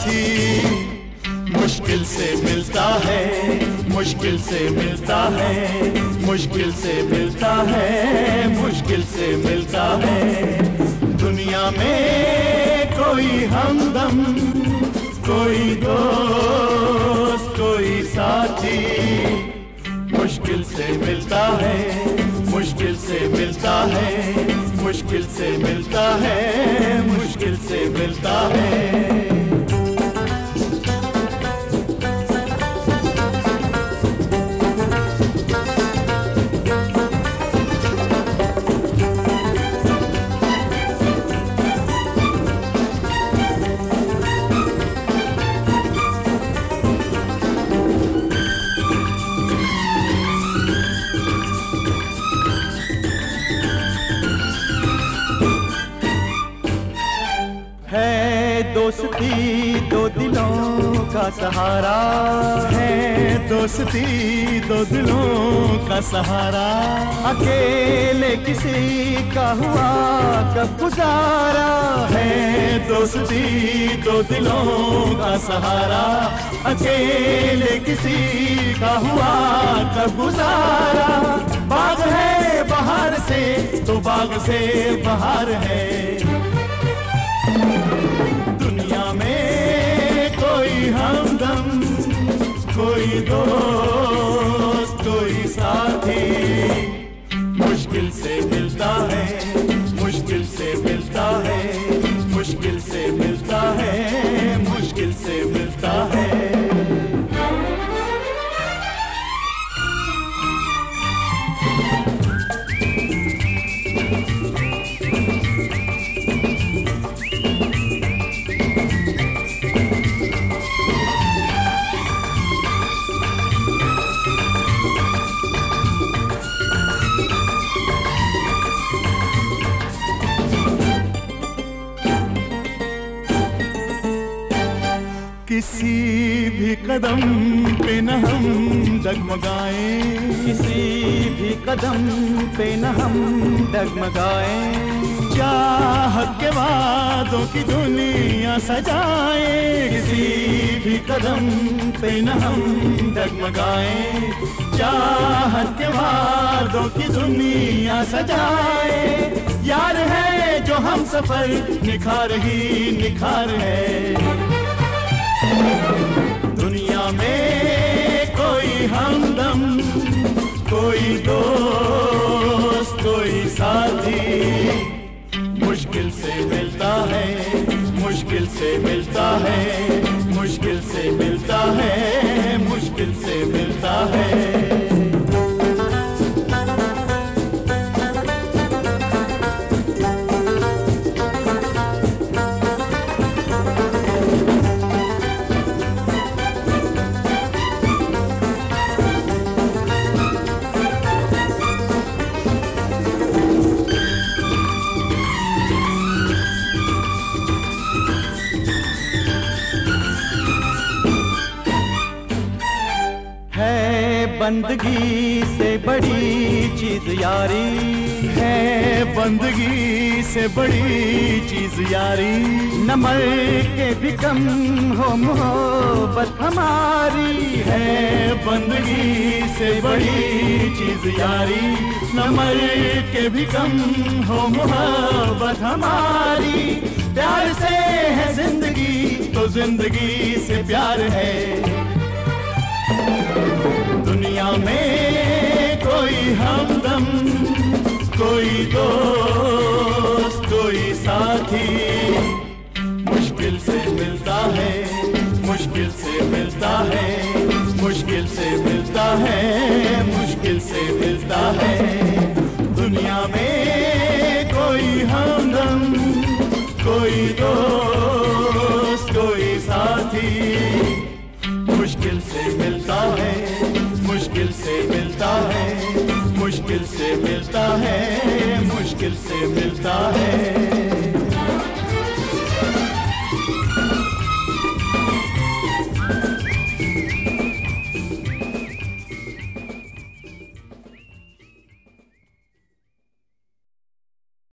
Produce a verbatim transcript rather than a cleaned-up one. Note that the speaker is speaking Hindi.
साथी मुश्किल से मिलता है, मुश्किल से मिलता है, मुश्किल से मिलता है, मुश्किल से मिलता है। दुनिया में कोई हमदम, कोई दोस्त, कोई साथी मुश्किल से मिलता है, मुश्किल से मिलता है, मुश्किल से मिलता है, मुश्किल से मिलता है। है दोस्ती दो दिलों का सहारा, है दोस्ती दो दिलों का सहारा। अकेले किसी का हुआ कब गुजारा, है दोस्ती दो दिलों का सहारा। अकेले किसी का हुआ कब गुजारा। बाग है बाहर से तो बाग से बाहर है। दुनिया में कोई हमदम, कोई दोस्त, कोई साथी मुश्किल से मिलता है, मुश्किल से मिलता है, मुश्किल से मिलता है, मुश्किल से मिलता है। किसी भी कदम पे न हम डगमगाएं, किसी भी कदम पे न हम डगमगाएं। चाहत के वादों की दुनिया सजाएं, किसी भी कदम पे न हम डगमगाएं। चाहत के वादों की दुनिया सजाएं। यार है जो हम सफर निखार ही निखार है। दुनिया में कोई हमदम, कोई दोस्त, कोई साथी मुश्किल से मिलता है, मुश्किल से मिलता है, मुश्किल से मिलता है, मुश्किल से मिलता है। बंदगी से बड़ी चीज यारी है, बंदगी से बड़ी चीज यारी। न मर के भी कम हो मोहब्बत हमारी है। बंदगी से बड़ी चीज यारी, न मर के भी कम हो मोहब्बत हमारी। प्यार से है जिंदगी तो जिंदगी से प्यार है। दुनिया में कोई हमदम, कोई दोस्त, कोई साथी मुश्किल से मिलता है, मुश्किल से मिलता है, मुश्किल से मिलता है, मुश्किल से मिलता है। दुनिया में कोई हमदम, कोई दोस्त, कोई साथी मुश्किल से मिलता है, मुश्किल से मिलता है, मुश्किल से मिलता है, मुश्किल से मिलता है।